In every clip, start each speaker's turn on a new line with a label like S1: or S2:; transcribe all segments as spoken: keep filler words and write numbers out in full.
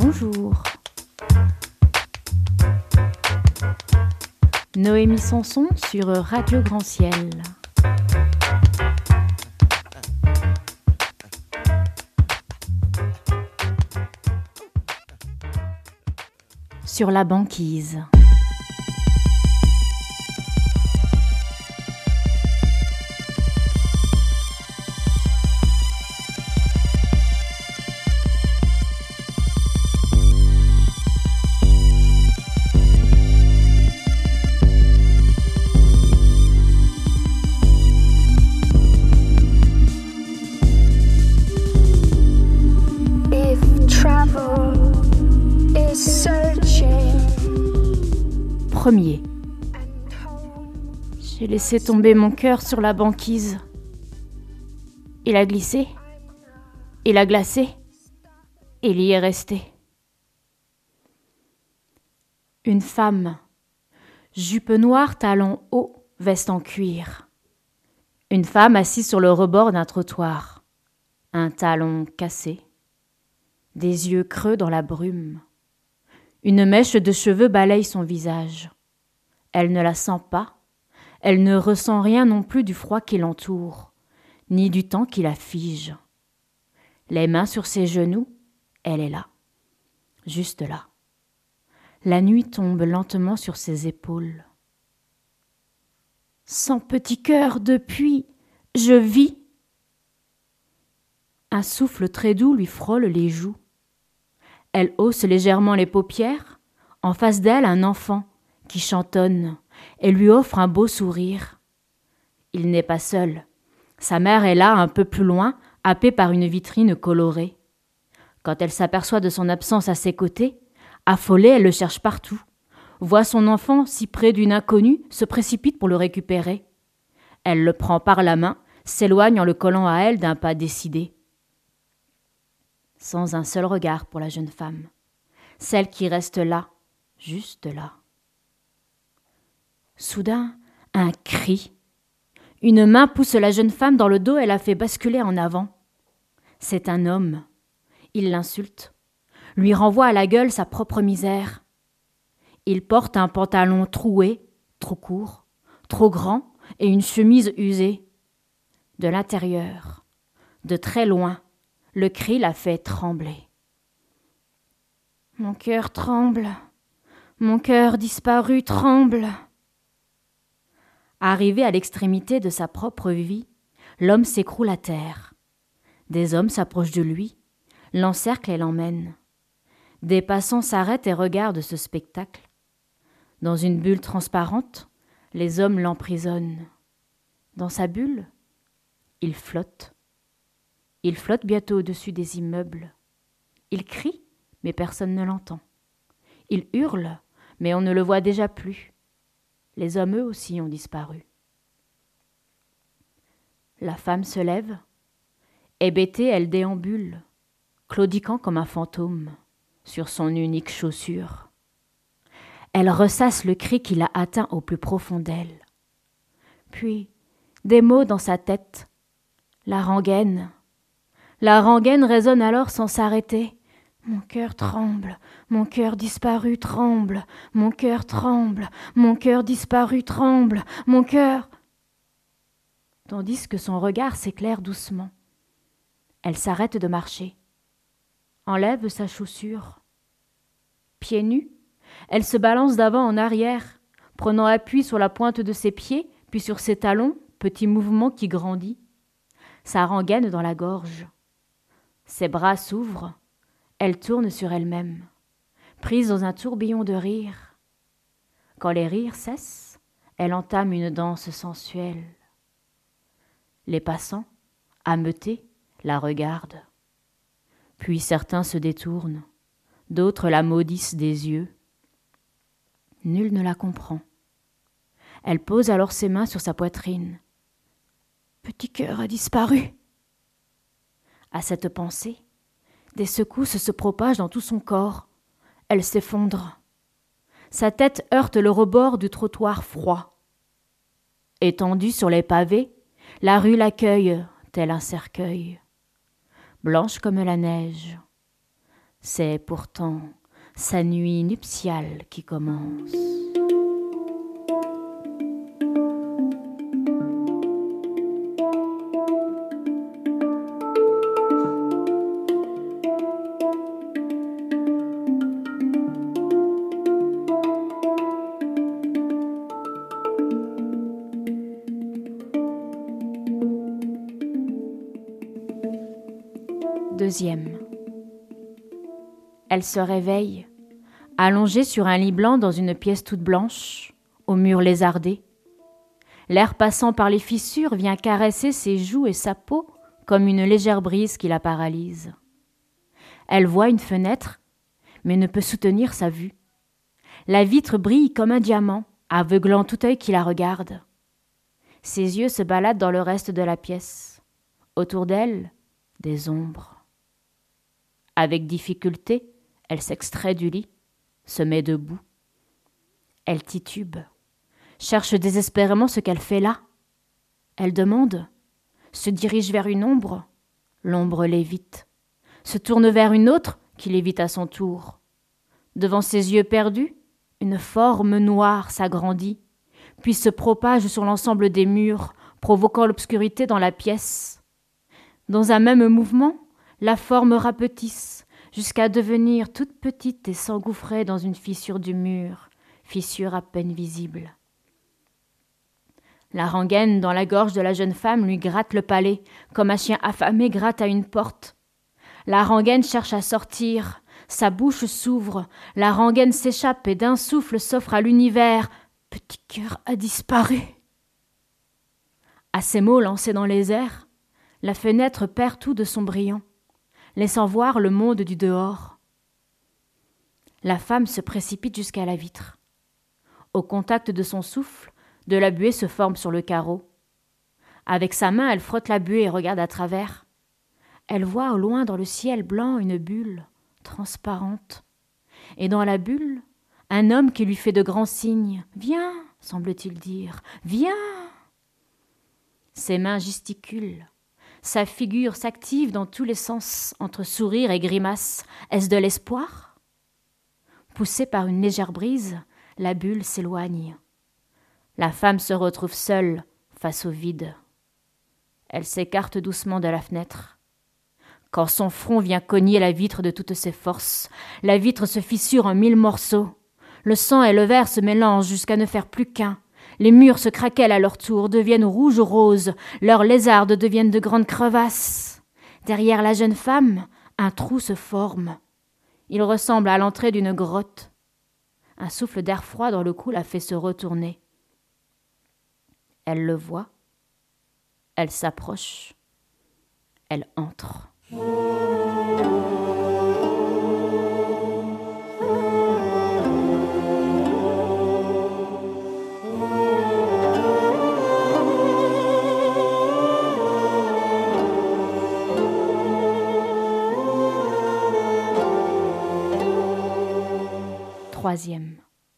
S1: Bonjour. Noémie Sanson sur Radio Grand Ciel. Sur la banquise. Premier. J'ai laissé tomber mon cœur sur la banquise. Il a glissé, il a glacé, il y est resté. Une femme, jupe noire, talons hauts, veste en cuir. Une femme assise sur le rebord d'un trottoir, un talon cassé, des yeux creux dans la brume. Une mèche de cheveux balaye son visage. Elle ne la sent pas, elle ne ressent rien non plus du froid qui l'entoure, ni du temps qui la fige. Les mains sur ses genoux, elle est là, juste là. La nuit tombe lentement sur ses épaules. Sans petit cœur depuis, je vis. Un souffle très doux lui frôle les joues. Elle hausse légèrement les paupières. En face d'elle, un enfant qui chantonne et lui offre un beau sourire. Il n'est pas seul. Sa mère est là, un peu plus loin, happée par une vitrine colorée. Quand elle s'aperçoit de son absence à ses côtés, affolée, elle le cherche partout. Voit son enfant si près d'une inconnue, se précipite pour le récupérer. Elle le prend par la main, s'éloigne en le collant à elle d'un pas décidé. Sans un seul regard pour la jeune femme, celle qui reste là, juste là. Soudain, un cri. Une main pousse la jeune femme dans le dos et la fait basculer en avant. C'est un homme. Il l'insulte, lui renvoie à la gueule sa propre misère. Il porte un pantalon troué, trop court, trop grand et une chemise usée. De l'intérieur, de très loin, le cri la fait trembler. Mon cœur tremble, mon cœur disparu tremble. Arrivé à l'extrémité de sa propre vie, l'homme s'écroule à terre. Des hommes s'approchent de lui, l'encerclent et l'emmènent. Des passants s'arrêtent et regardent ce spectacle. Dans une bulle transparente, les hommes l'emprisonnent. Dans sa bulle, il flotte. Il flotte bientôt au-dessus des immeubles. Il crie, mais personne ne l'entend. Il hurle, mais on ne le voit déjà plus. Les hommes, eux aussi, ont disparu. La femme se lève. Hébétée, elle déambule, claudiquant comme un fantôme, sur son unique chaussure. Elle ressasse le cri qui l'a atteint au plus profond d'elle. Puis, des mots dans sa tête, la rengaine. La rengaine résonne alors sans s'arrêter. Mon cœur tremble, mon cœur disparu tremble, mon cœur tremble, mon cœur disparu tremble, mon cœur... Tandis que son regard s'éclaire doucement. Elle s'arrête de marcher, enlève sa chaussure. Pieds nus, elle se balance d'avant en arrière, prenant appui sur la pointe de ses pieds, puis sur ses talons, petit mouvement qui grandit. Ça rengaine dans la gorge. Ses bras s'ouvrent, elle tourne sur elle-même, prise dans un tourbillon de rires. Quand les rires cessent, elle entame une danse sensuelle. Les passants, ameutés, la regardent. Puis certains se détournent, d'autres la maudissent des yeux. Nul ne la comprend. Elle pose alors ses mains sur sa poitrine. Petit cœur a disparu. À cette pensée, des secousses se propagent dans tout son corps. Elle s'effondre. Sa tête heurte le rebord du trottoir froid. Étendue sur les pavés, la rue l'accueille, tel un cercueil. Blanche comme la neige. C'est pourtant sa nuit nuptiale qui commence. Deuxième. Elle se réveille, allongée sur un lit blanc dans une pièce toute blanche, aux murs lézardés. L'air passant par les fissures vient caresser ses joues et sa peau comme une légère brise qui la paralyse. Elle voit une fenêtre, mais ne peut soutenir sa vue. La vitre brille comme un diamant, aveuglant tout œil qui la regarde. Ses yeux se baladent dans le reste de la pièce. Autour d'elle, des ombres. Avec difficulté, elle s'extrait du lit, se met debout. Elle titube, cherche désespérément ce qu'elle fait là. Elle demande, se dirige vers une ombre, l'ombre l'évite, se tourne vers une autre qui l'évite à son tour. Devant ses yeux perdus, une forme noire s'agrandit, puis se propage sur l'ensemble des murs, provoquant l'obscurité dans la pièce. Dans un même mouvement, la forme rapetisse, jusqu'à devenir toute petite et s'engouffrer dans une fissure du mur, fissure à peine visible. La rengaine dans la gorge de la jeune femme lui gratte le palais, comme un chien affamé gratte à une porte. La rengaine cherche à sortir, sa bouche s'ouvre, la rengaine s'échappe et d'un souffle s'offre à l'univers. Petit cœur a disparu. À ces mots lancés dans les airs, la fenêtre perd tout de son brillant, laissant voir le monde du dehors. La femme se précipite jusqu'à la vitre. Au contact de son souffle, de la buée se forme sur le carreau. Avec sa main, elle frotte la buée et regarde à travers. Elle voit au loin dans le ciel blanc une bulle transparente. Et dans la bulle, un homme qui lui fait de grands signes. « Viens !» semble-t-il dire. « Viens !» Ses mains gesticulent. Sa figure s'active dans tous les sens, entre sourire et grimace. Est-ce de l'espoir ? Poussée par une légère brise, la bulle s'éloigne. La femme se retrouve seule, face au vide. Elle s'écarte doucement de la fenêtre. Quand son front vient cogner la vitre de toutes ses forces, la vitre se fissure en mille morceaux. Le sang et le verre se mélangent jusqu'à ne faire plus qu'un. Les murs se craquellent à leur tour, deviennent rouges ou roses, leurs lézardes deviennent de grandes crevasses. Derrière la jeune femme, un trou se forme. Il ressemble à l'entrée d'une grotte. Un souffle d'air froid dans le cou la fait se retourner. Elle le voit. Elle s'approche. Elle entre. Troisième.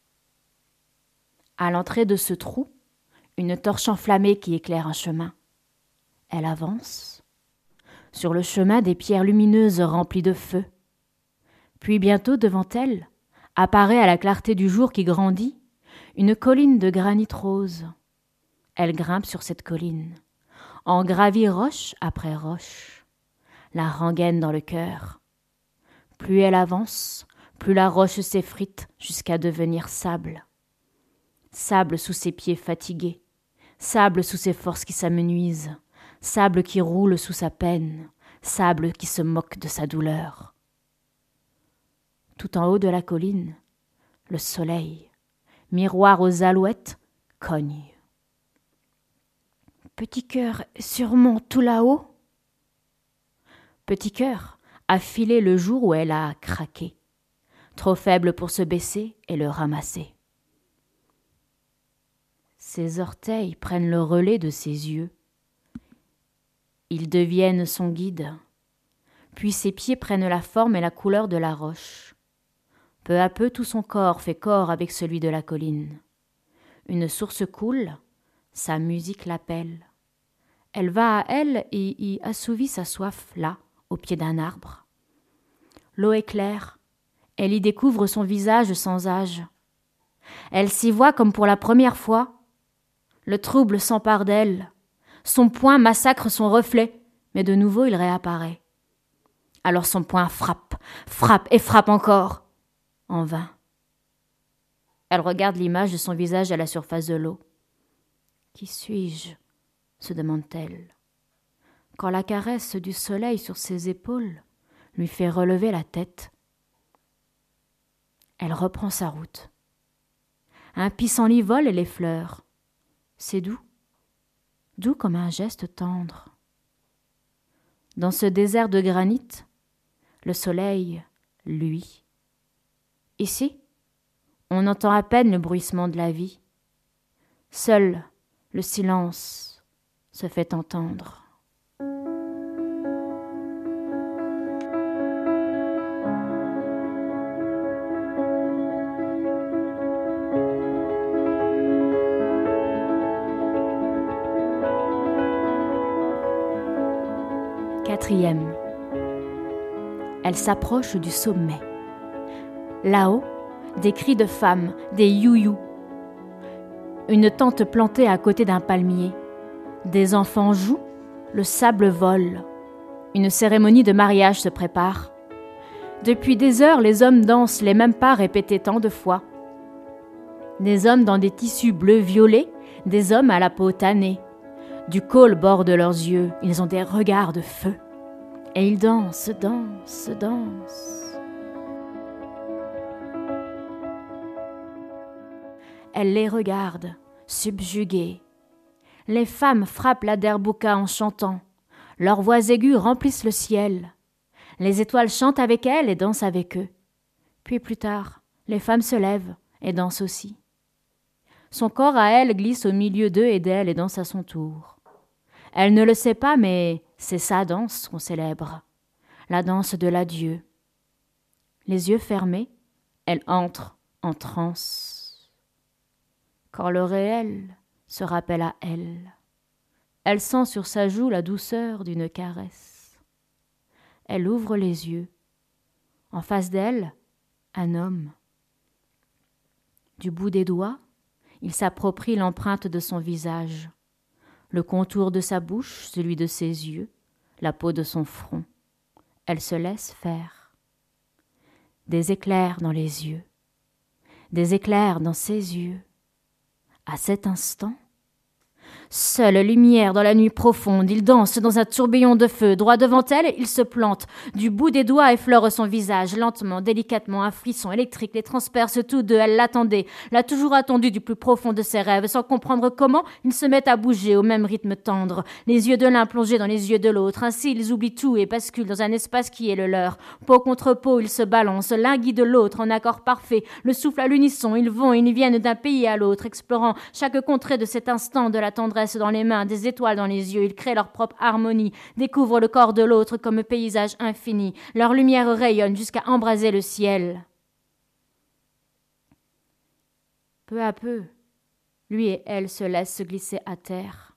S1: À l'entrée de ce trou, une torche enflammée qui éclaire un chemin. Elle avance. Sur le chemin, des pierres lumineuses remplies de feu. Puis bientôt, devant elle, apparaît à la clarté du jour qui grandit, une colline de granit rose. Elle grimpe sur cette colline, en gravit roche après roche, la rengaine dans le cœur. Plus elle avance, plus la roche s'effrite jusqu'à devenir sable. Sable sous ses pieds fatigués, sable sous ses forces qui s'amenuisent, sable qui roule sous sa peine, sable qui se moque de sa douleur. Tout en haut de la colline, le soleil, miroir aux alouettes, cogne. Petit cœur est sûrement tout là-haut. Petit cœur a filé le jour où elle a craqué, trop faible pour se baisser et le ramasser. Ses orteils prennent le relais de ses yeux. Ils deviennent son guide. Puis ses pieds prennent la forme et la couleur de la roche. Peu à peu, tout son corps fait corps avec celui de la colline. Une source coule, sa musique l'appelle. Elle va à elle et y assouvit sa soif là, au pied d'un arbre. l'eau est claire. Elle y découvre son visage sans âge. Elle s'y voit comme pour la première fois. Le trouble s'empare d'elle. Son poing massacre son reflet, mais de nouveau il réapparaît. Alors son poing frappe, frappe et frappe encore. En vain. Elle regarde l'image de son visage à la surface de l'eau. Qui suis-je ? Se demande-t-elle. Quand la caresse du soleil sur ses épaules lui fait relever la tête. Elle reprend sa route. Un pissenlit vole et les fleurs. C'est doux, doux comme un geste tendre. Dans ce désert de granit, le soleil, lui. Ici, on entend à peine le bruissement de la vie. Seul le silence se fait entendre. Quatrième. Elle s'approche du sommet. Là-haut, des cris de femmes, des you-you. Une tente plantée à côté d'un palmier. Des enfants jouent, le sable vole. Une cérémonie de mariage se prépare. Depuis des heures, les hommes dansent les mêmes pas répétés tant de fois. Des hommes dans des tissus bleu-violet, des hommes à la peau tannée. Du col borde leurs yeux, ils ont des regards de feu. Et ils dansent, dansent, dansent. Elle les regarde, subjuguée. Les femmes frappent la derbouka en chantant. Leurs voix aiguës remplissent le ciel. Les étoiles chantent avec elles et dansent avec eux. Puis plus tard, les femmes se lèvent et dansent aussi. Son corps à elle glisse au milieu d'eux et d'elle et danse à son tour. Elle ne le sait pas, mais c'est sa danse qu'on célèbre, la danse de l'adieu. Les yeux fermés, elle entre en transe. Quand le réel se rappelle à elle, elle sent sur sa joue la douceur d'une caresse. Elle ouvre les yeux. En face d'elle, un homme. Du bout des doigts, il s'approprie l'empreinte de son visage. Le contour de sa bouche, celui de ses yeux, la peau de son front. Elle se laisse faire. Des éclairs dans les yeux, des éclairs dans ses yeux. À cet instant, seule lumière dans la nuit profonde, il danse dans un tourbillon de feu. Droit devant elle, il se plante. Du bout des doigts effleure son visage. Lentement, délicatement, un frisson électrique les transperce tous deux. Elle l'attendait, l'a toujours attendu du plus profond de ses rêves. Sans comprendre comment, ils se mettent à bouger au même rythme tendre. Les yeux de l'un plongés dans les yeux de l'autre. Ainsi, ils oublient tout et basculent dans un espace qui est le leur. Peau contre peau, ils se balancent. L'un guide l'autre en accord parfait. Le souffle à l'unisson, ils vont et ils viennent d'un pays à l'autre, explorant chaque contrée de cet instant de la tendresse dans les mains, des étoiles dans les yeux. Ils créent leur propre harmonie, découvrent le corps de l'autre comme paysage infini. Leur lumière rayonne jusqu'à embraser le ciel. Peu à peu, lui et elle se laissent se glisser à terre.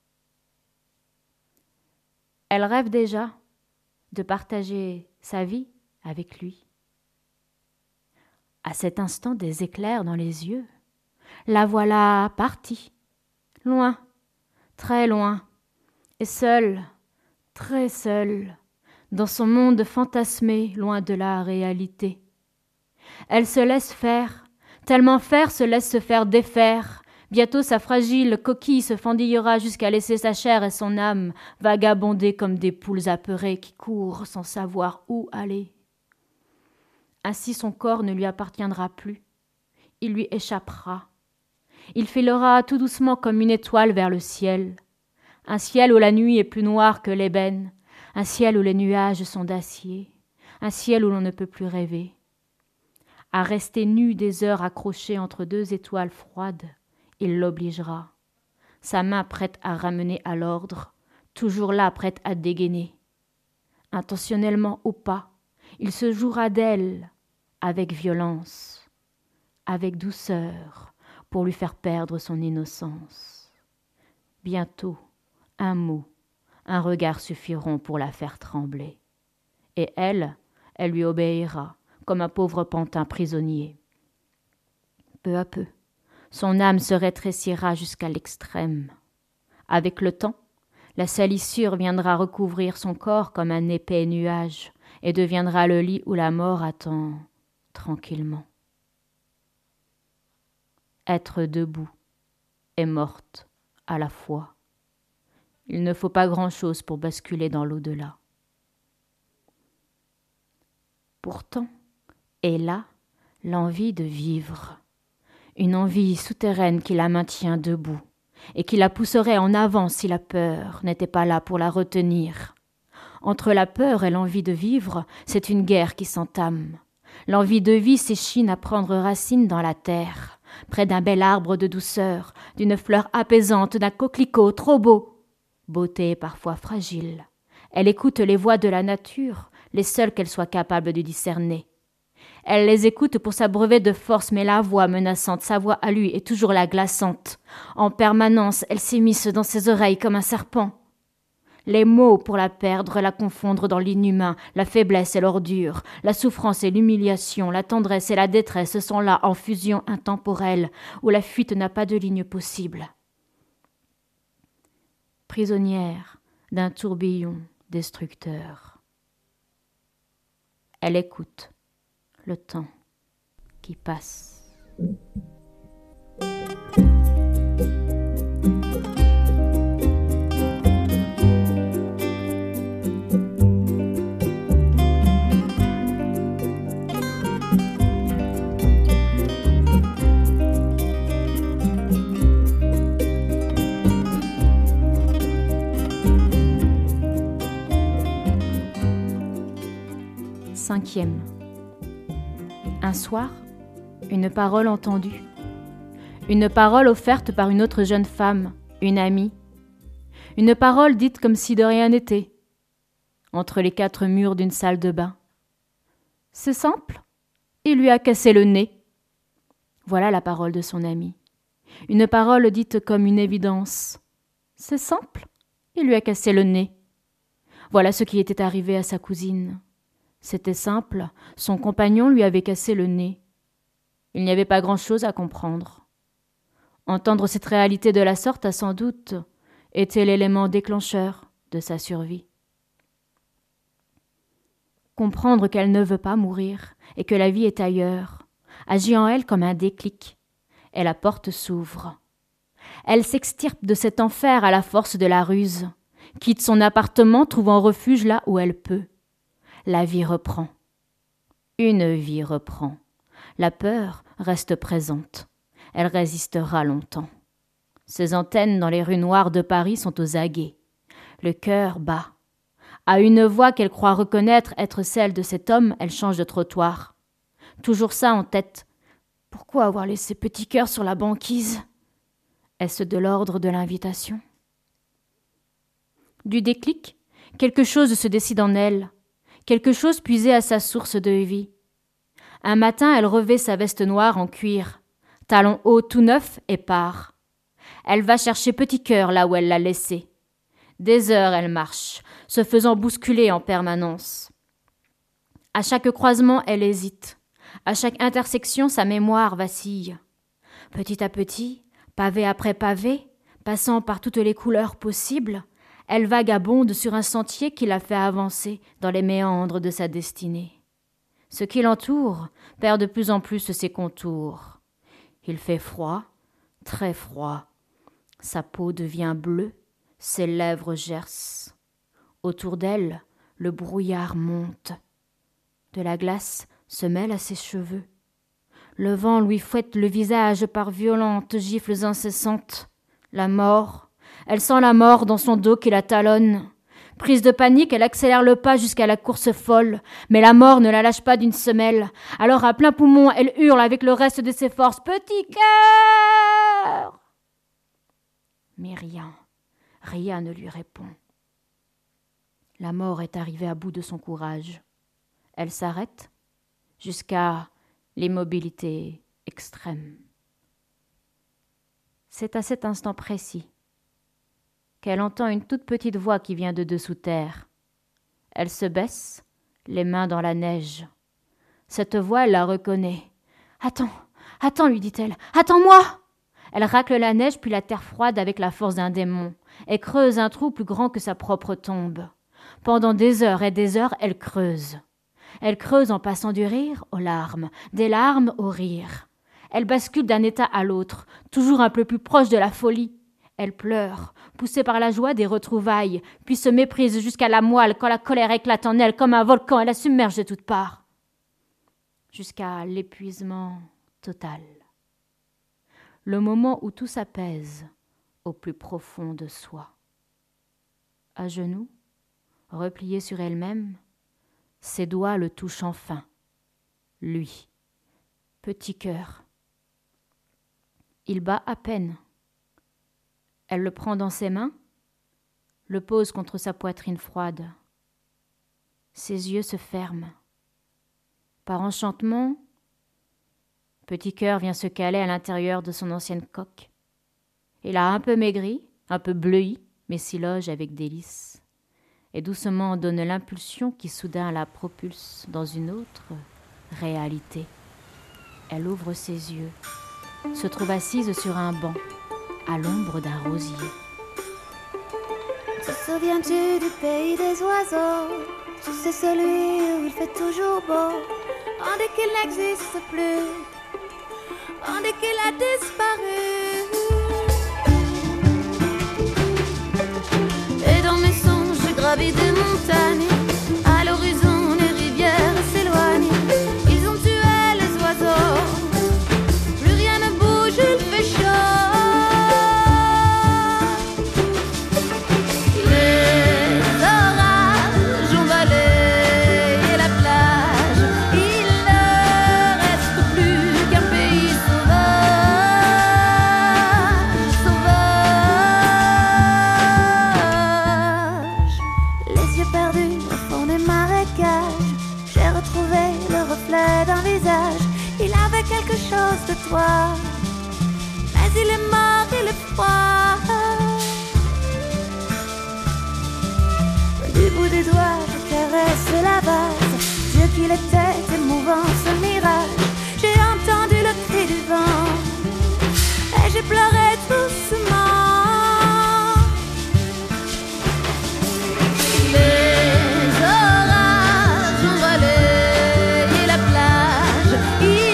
S1: Elle rêve déjà de partager sa vie avec lui. À cet instant, des éclairs dans les yeux. La voilà partie, loin, très loin, et seule, très seule, dans son monde fantasmé, loin de la réalité. Elle se laisse faire, tellement faire se laisse se faire défaire. Bientôt sa fragile coquille se fendillera jusqu'à laisser sa chair et son âme vagabonder comme des poules apeurées qui courent sans savoir où aller. Ainsi son corps ne lui appartiendra plus, il lui échappera. Il filera tout doucement comme une étoile vers le ciel, un ciel où la nuit est plus noire que l'ébène, un ciel où les nuages sont d'acier, un ciel où l'on ne peut plus rêver. À rester nu des heures accrochées entre deux étoiles froides, il l'obligera, sa main prête à ramener à l'ordre, toujours là prête à dégainer. Intentionnellement ou pas, il se jouera d'elle avec violence, avec douceur, pour lui faire perdre son innocence. Bientôt, un mot, un regard suffiront pour la faire trembler. Et elle, Elle lui obéira, comme un pauvre pantin prisonnier. Peu à peu, son âme se rétrécira jusqu'à l'extrême. Avec le temps, la salissure viendra recouvrir son corps comme un épais nuage et deviendra le lit où la mort attend tranquillement. Être debout et morte à la fois. Il ne faut pas grand-chose pour basculer dans l'au-delà. Pourtant, est là l'envie de vivre, une envie souterraine qui la maintient debout et qui la pousserait en avant si la peur n'était pas là pour la retenir. Entre la peur et l'envie de vivre, c'est une guerre qui s'entame. L'envie de vie s'échine à prendre racine dans la terre, près d'un bel arbre de douceur, d'une fleur apaisante, d'un coquelicot trop beau. Beauté parfois fragile. Elle écoute les voix de la nature, les seules qu'elle soit capable de discerner. Elle les écoute pour s'abreuver de force, mais la voix menaçante, sa voix à lui, est toujours la glaçante. En permanence, elle s'immisce dans ses oreilles comme un serpent. Les mots pour la perdre, la confondre dans l'inhumain, la faiblesse et l'ordure, la souffrance et l'humiliation, la tendresse et la détresse sont là en fusion intemporelle, où la fuite n'a pas de ligne possible. Prisonnière d'un tourbillon destructeur. Elle écoute le temps qui passe. Cinquième. Un soir, une parole entendue. Une parole offerte par une autre jeune femme, une amie. Une parole dite comme si de rien n'était, entre les quatre murs d'une salle de bain. C'est simple, il lui a cassé le nez. Voilà la parole de son amie. Une parole dite comme une évidence. C'est simple, il lui a cassé le nez. Voilà ce qui était arrivé à sa cousine. C'était simple, son compagnon lui avait cassé le nez. Il n'y avait pas grand-chose à comprendre. Entendre cette réalité de la sorte a sans doute été l'élément déclencheur de sa survie. Comprendre qu'elle ne veut pas mourir et que la vie est ailleurs agit en elle comme un déclic, et la porte s'ouvre. Elle s'extirpe de cet enfer à la force de la ruse, quitte son appartement trouvant refuge là où elle peut. La vie reprend. Une vie reprend. La peur reste présente. Elle résistera longtemps. Ses antennes dans les rues noires de Paris sont aux aguets. Le cœur bat. À une voix qu'elle croit reconnaître être celle de cet homme, elle change de trottoir. Toujours ça en tête. Pourquoi avoir laissé Petit Cœur sur la banquise ? Est-ce de l'ordre de l'invitation ? Du déclic, quelque chose se décide en elle. Quelque chose puisé à sa source de vie. Un matin, elle revêt sa veste noire en cuir, talons hauts tout neufs et part. Elle va chercher Petit Cœur là où elle l'a laissé. Des heures, elle marche, se faisant bousculer en permanence. À chaque croisement, elle hésite. À chaque intersection, sa mémoire vacille. Petit à petit, pavé après pavé, passant par toutes les couleurs possibles, elle vagabonde sur un sentier qui la fait avancer dans les méandres de sa destinée. Ce qui l'entoure perd de plus en plus ses contours. Il fait froid, très froid. Sa peau devient bleue, ses lèvres gercent. Autour d'elle, le brouillard monte. De la glace se mêle à ses cheveux. Le vent lui fouette le visage par violentes gifles incessantes. La mort, elle sent la mort dans son dos qui la talonne. Prise de panique, elle accélère le pas jusqu'à la course folle, mais la mort ne la lâche pas d'une semelle. Alors à plein poumon, elle hurle avec le reste de ses forces « Petit Cœur !» Mais rien, rien ne lui répond. La mort est arrivée à bout de son courage. Elle s'arrête jusqu'à l'immobilité extrême. C'est à cet instant précis qu'elle entend une toute petite voix qui vient de dessous terre. Elle se baisse, les mains dans la neige. Cette voix, elle la reconnaît. « Attends, attends, lui dit-elle, attends-moi !» Elle racle la neige puis la terre froide avec la force d'un démon et creuse un trou plus grand que sa propre tombe. Pendant des heures et des heures, elle creuse. Elle creuse en passant du rire aux larmes, des larmes au rire. Elle bascule d'un état à l'autre, toujours un peu plus proche de la folie. Elle pleure, poussée par la joie des retrouvailles, puis se méprise jusqu'à la moelle quand la colère éclate en elle comme un volcan et la submerge de toutes parts. Jusqu'à l'épuisement total. Le moment où tout s'apaise au plus profond de soi. À genoux, repliée sur elle-même, ses doigts le touchent enfin. Lui, petit cœur. Il bat à peine. Elle le prend dans ses mains, le pose contre sa poitrine froide. Ses yeux se ferment. Par enchantement, petit cœur vient se caler à l'intérieur de son ancienne coque. Il a un peu maigri, un peu bleui, mais s'y loge avec délice. Et doucement donne l'impulsion qui soudain la propulse dans une autre réalité. Elle ouvre ses yeux, se trouve assise sur un banc, à l'ombre d'un rosier.
S2: Te souviens-tu du pays des oiseaux? Tu sais, celui où il fait toujours beau. On dit qu'il n'existe plus, on dit qu'il a disparu. Et dans mes songes, je gravis des montagnes. À l'horizon, les rivières s'éloignent. Ils ont tué les oiseaux. Plus rien ne bouge, il fait chaud. Quelque chose de toi, mais il est mort, il est froid. Du bout des doigts, je caresse la vase. Dieu qu'il était émouvant ce mirage. J'ai entendu le cri du vent et j'ai pleuré doucement. Les orages ont balayé la plage. Il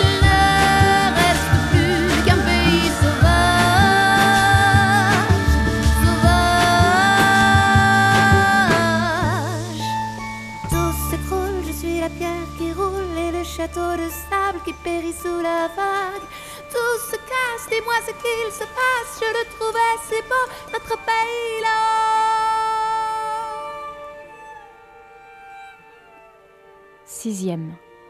S2: château de sable qui périt sous la vague. Tout se casse, dis-moi ce qu'il se passe. Je le trouvais si beau, notre pays là-haut.
S1: Sixième.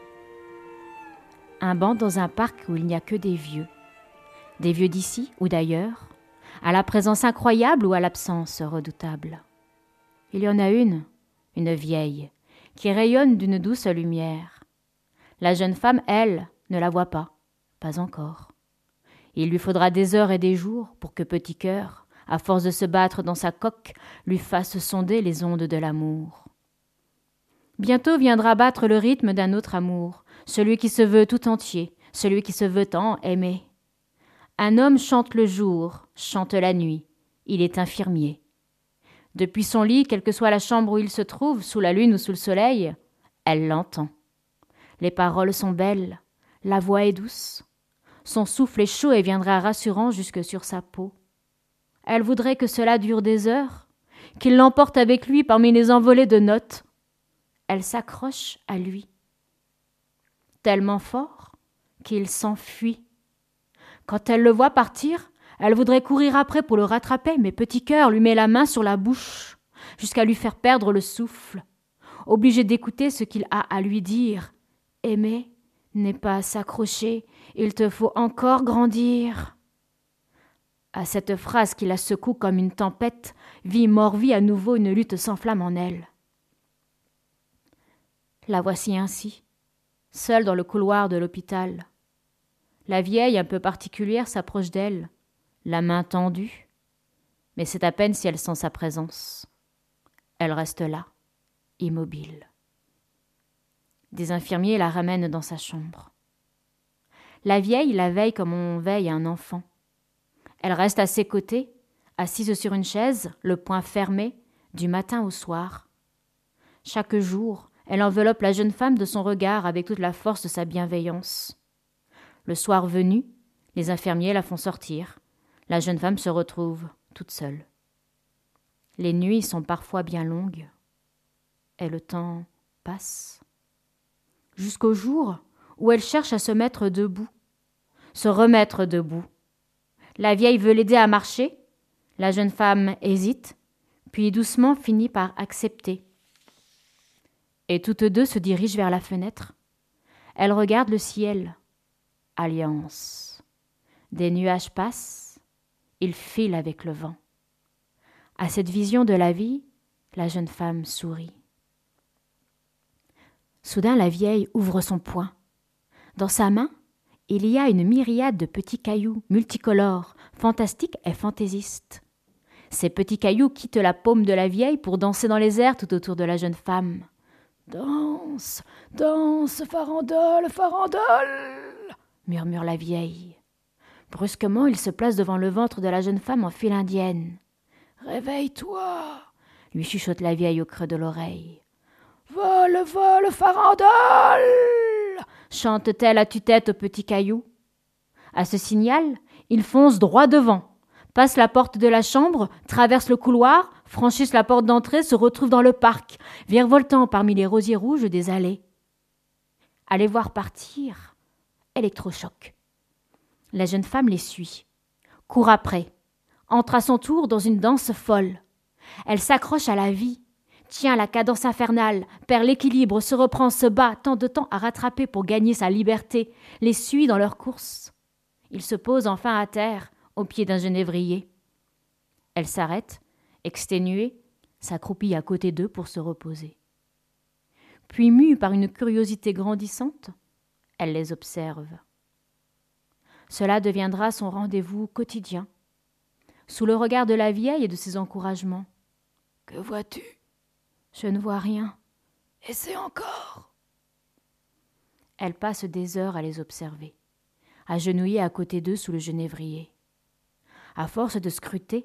S1: Un banc dans un parc où il n'y a que des vieux. Des vieux d'ici ou d'ailleurs, à la présence incroyable ou à l'absence redoutable. Il y en a une, une vieille, qui rayonne d'une douce lumière. La jeune femme, elle, ne la voit pas, pas encore. Il lui faudra des heures et des jours pour que petit cœur, à force de se battre dans sa coque, lui fasse sonder les ondes de l'amour. Bientôt viendra battre le rythme d'un autre amour, celui qui se veut tout entier, celui qui se veut tant aimer. Un homme chante le jour, chante la nuit, il est infirmier. Depuis son lit, quelle que soit la chambre où il se trouve, sous la lune ou sous le soleil, elle l'entend. Les paroles sont belles, la voix est douce. Son souffle est chaud et viendra rassurant jusque sur sa peau. Elle voudrait que cela dure des heures, qu'il l'emporte avec lui parmi les envolées de notes. Elle s'accroche à lui, tellement fort qu'il s'enfuit. Quand elle le voit partir, elle voudrait courir après pour le rattraper, mais petit cœur lui met la main sur la bouche, jusqu'à lui faire perdre le souffle, obligé d'écouter ce qu'il a à lui dire. Aimer n'est pas s'accrocher, il te faut encore grandir. À cette phrase qui la secoue comme une tempête, vie mort-vie à nouveau une lutte s'enflamme en elle. La voici ainsi, seule dans le couloir de l'hôpital. La vieille, un peu particulière, s'approche d'elle, la main tendue, mais c'est à peine si elle sent sa présence. Elle reste là, immobile. Des infirmiers la ramènent dans sa chambre. La vieille la veille comme on veille un enfant. Elle reste à ses côtés, assise sur une chaise, le poing fermé, du matin au soir. Chaque jour, elle enveloppe la jeune femme de son regard avec toute la force de sa bienveillance. Le soir venu, les infirmiers la font sortir. La jeune femme se retrouve toute seule. Les nuits sont parfois bien longues, et le temps passe. Jusqu'au jour où elle cherche à se mettre debout, se remettre debout. La vieille veut l'aider à marcher, la jeune femme hésite, puis doucement finit par accepter. Et toutes deux se dirigent vers la fenêtre. Elles regardent le ciel. Alliance. Des nuages passent, ils filent avec le vent. À cette vision de la vie, la jeune femme sourit. Soudain, la vieille ouvre son poing. Dans sa main, il y a une myriade de petits cailloux multicolores, fantastiques et fantaisistes. Ces petits cailloux quittent la paume de la vieille pour danser dans les airs tout autour de la jeune femme. « Danse, danse, farandole, farandole !» murmure la vieille. Brusquement, il se place devant le ventre de la jeune femme en file indienne. « Réveille-toi !» lui chuchote la vieille au creux de l'oreille. « Vole, vole, farandole !» chante-t-elle à tue-tête au petit caillou. À ce signal, il fonce droit devant, passe la porte de la chambre, traverse le couloir, franchissent la porte d'entrée, se retrouvent dans le parc, virevoltant parmi les rosiers rouges des allées. À les voir partir, électrochoc. La jeune femme les suit, court après, entre à son tour dans une danse folle. Elle s'accroche à la vie, tient la cadence infernale, perd l'équilibre, se reprend, se bat, tant de temps à rattraper pour gagner sa liberté, les suit dans leur course. Il se pose enfin à terre, au pied d'un genévrier. Elle s'arrête, exténuée, s'accroupit à côté d'eux pour se reposer. Puis, mue par une curiosité grandissante, elle les observe. Cela deviendra son rendez-vous quotidien, sous le regard de la vieille et de ses encouragements. « Que vois-tu ? » ?»« Je ne vois rien. »« Essaie encore. » Elle passe des heures à les observer, agenouillée à côté d'eux sous le genévrier. À force de scruter,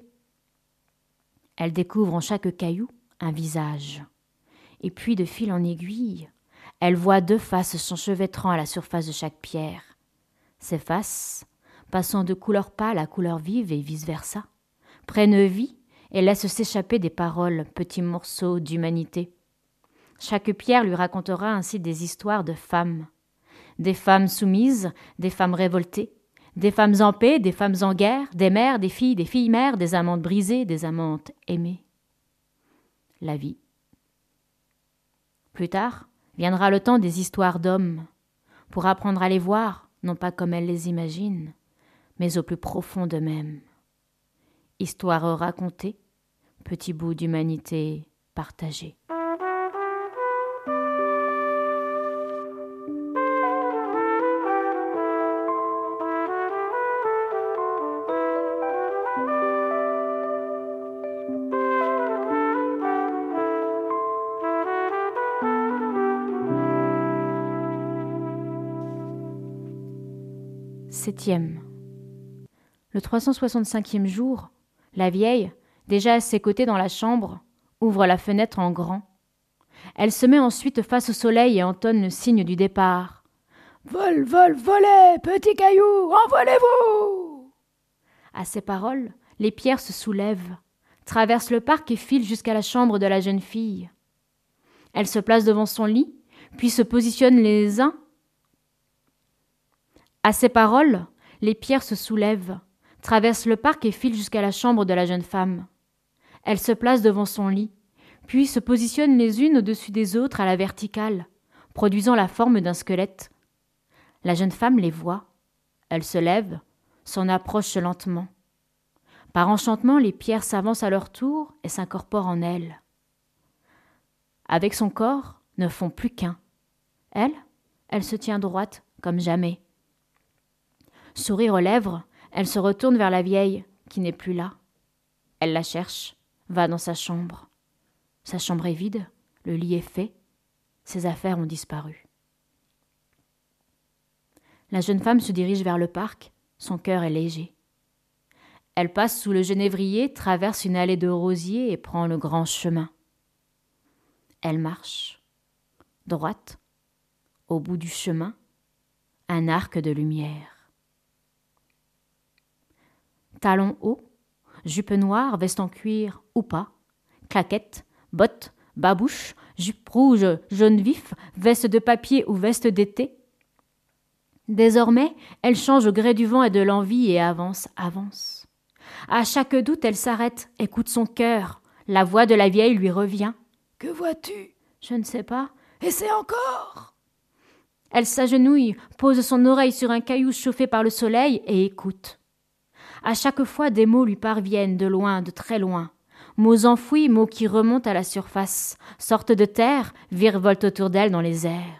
S1: elle découvre en chaque caillou un visage. Et puis, de fil en aiguille, elle voit deux faces s'enchevêtrant à la surface de chaque pierre. Ces faces, passant de couleur pâle à couleur vive et vice-versa, prennent vie et laissent s'échapper des paroles, petits morceaux d'humanité. Chaque pierre lui racontera ainsi des histoires de femmes. Des femmes soumises, des femmes révoltées, des femmes en paix, des femmes en guerre, des mères, des filles, des filles-mères, des amantes brisées, des amantes aimées. La vie. Plus tard, viendra le temps des histoires d'hommes, pour apprendre à les voir, non pas comme elles les imaginent, mais au plus profond d'eux-mêmes. Histoire racontée, petit bout d'humanité partagée. Septième. Le trois cent soixante-cinquième jour, la vieille, déjà à ses côtés dans la chambre, ouvre la fenêtre en grand. Elle se met ensuite face au soleil et entonne le signe du départ. « Vol, vol, volez, petits cailloux, envolez-vous » À ces paroles, les pierres se soulèvent, traversent le parc et filent jusqu'à la chambre de la jeune fille. Elle se place devant son lit, puis se positionnent les uns. À ces paroles, les pierres se soulèvent, traversent le parc et filent jusqu'à la chambre de la jeune femme. Elle se place devant son lit, puis se positionnent les unes au-dessus des autres à la verticale, produisant la forme d'un squelette. La jeune femme les voit. Elle se lève, s'en approche lentement. Par enchantement, les pierres s'avancent à leur tour et s'incorporent en elle. Avec son corps, ne font plus qu'un. Elle, elle se tient droite comme jamais. Sourire aux lèvres, elle se retourne vers la vieille, qui n'est plus là. Elle la cherche, va dans sa chambre. Sa chambre est vide, le lit est fait, ses affaires ont disparu. La jeune femme se dirige vers le parc, son cœur est léger. Elle passe sous le genévrier, traverse une allée de rosiers et prend le grand chemin. Elle marche, droite, au bout du chemin, un arc de lumière. Talons hauts, jupe noire, veste en cuir ou pas, claquettes, bottes, babouches, jupe rouge, jaune vif, veste de papier ou veste d'été. Désormais, elle change au gré du vent et de l'envie et avance, avance. À chaque doute, elle s'arrête, écoute son cœur. La voix de la vieille lui revient. « Que vois-tu ?»« Je ne sais pas. »« Essaie encore !» Elle s'agenouille, pose son oreille sur un caillou chauffé par le soleil et écoute. À chaque fois, des mots lui parviennent de loin, de très loin. Mots enfouis, mots qui remontent à la surface, sortent de terre, virevoltent autour d'elle dans les airs.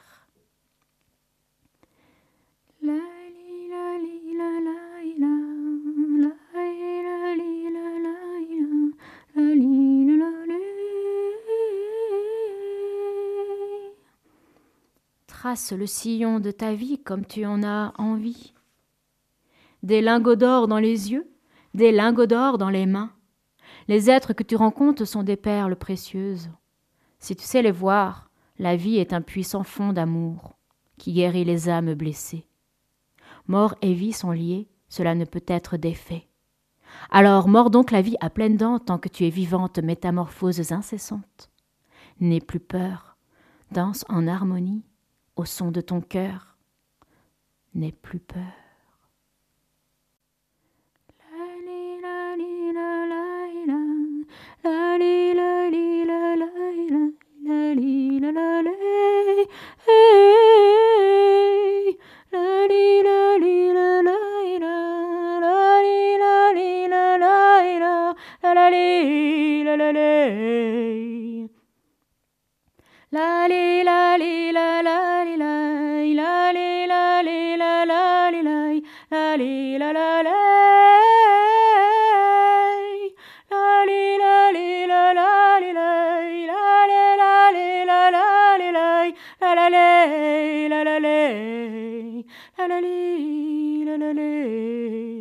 S1: Trace le sillon de ta vie comme tu en as envie. Des lingots d'or dans les yeux, des lingots d'or dans les mains. Les êtres que tu rencontres sont des perles précieuses. Si tu sais les voir, la vie est un puissant fond d'amour qui guérit les âmes blessées. Mort et vie sont liés, cela ne peut être défait. Alors mords donc la vie à pleines dents tant que tu es vivante, métamorphoses incessantes. N'aie plus peur, danse en harmonie au son de ton cœur. N'aie plus peur. La la la la la la la